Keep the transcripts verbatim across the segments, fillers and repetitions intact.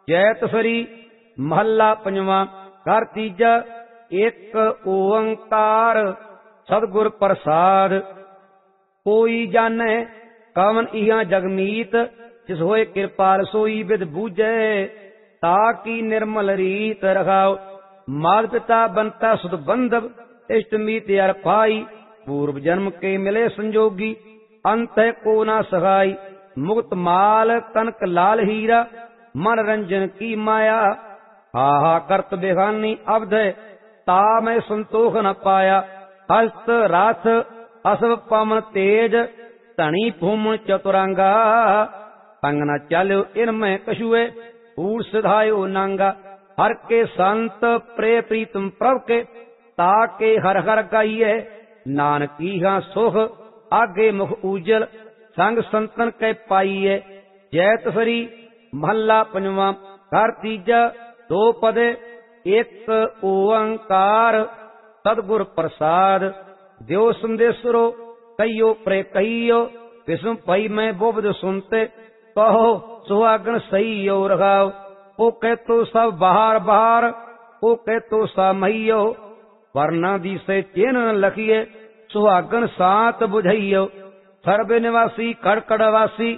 जैतसरी महला पंजवा। घर तीजा एक ओंकार सतगुर प्रसाद। कोई जाने कवन इहा जगमीत, जिस होए कृपाल सोई विद बूझे। ताकि निर्मल रीत रखाओ, मात पिता बनता सुध बंधव। इष्ट मीत यार पाई, पूर्व जन्म के मिले संजोगी। अंत को ना सहाई, मुक्त माल कनक लाल हीरा। मन रंजन की माया, हाहा करत बेगानी अवध। ता मैं संतोष न पाया, हस्त राथ असव पवन तेज। धनी भूमन चतुरांगा, संग न चाल्यो इनमें कछुए। पूर सिधायो नांगा, हर के संत प्रे प्रीतम प्रभ के। ताके हर हर गाइए, नानकी हाँ सुख आगे मुख उजल। संग संतन के पाइए। जैतसरी महला पंजवा। घर तीजा दो पदे एक ओंकार सतगुर प्रसाद। देव संदेशरो कहियो प्रे कहियो। विष्णु पई मैं बोबद सुनते, कहो सुहागन सही हो रखाओ। ओ कह तो सब बाहर बाहर, ओ कह तो सा मैयो। वरना दी से चिन्ह लखिए, सुहागन सात बुझइयो। सर्व निवासी कड़कड़वासी,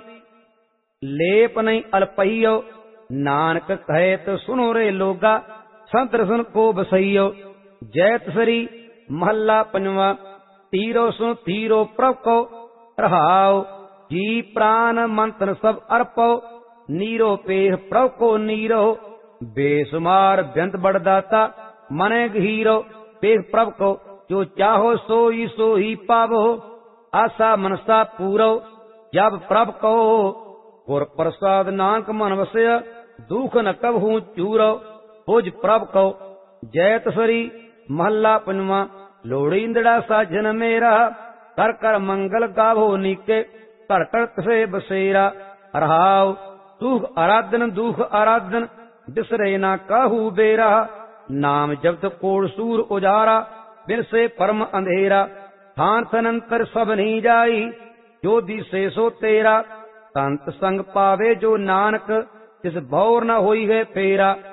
लेप नहीं अल्पहियो। नानक कहे तो सुनो रे लोगा, संत रसन को बसइयो। जैतसरी महला पंजवा। तीरो सुन तीरो प्रभ को रहाओ। जी प्राण मंत्र सब अर्पो, नीरो पेह प्रभ को नीरो। बेसुमार व्यंत बड़दाता, मने हीरो। पेह प्रभ को जो चाहो सोई सो ही पावो। आशा मनसा पूरो, जब प्रभ को गुर प्रसाद नानक मन वसय। दुख न कबहू चूरो, भुज प्रभ को। जैतसरी महला पंजवा। लोड़ींदड़ा साजन मेरा, कर कर मंगल गावो नीके। कर कर से बसेरा रहाओ। दुख आराधन दुख आराधन, बिसरे ना काहू बेरा। नाम जब्त कोड़ सूर उजारा, बिन से परम अंधेरा। थान थनंतर सब नहीं जाई, जो दिसे सो तेरा। संत संग पावे जो नानक, जिस भौर न होई है फेरा।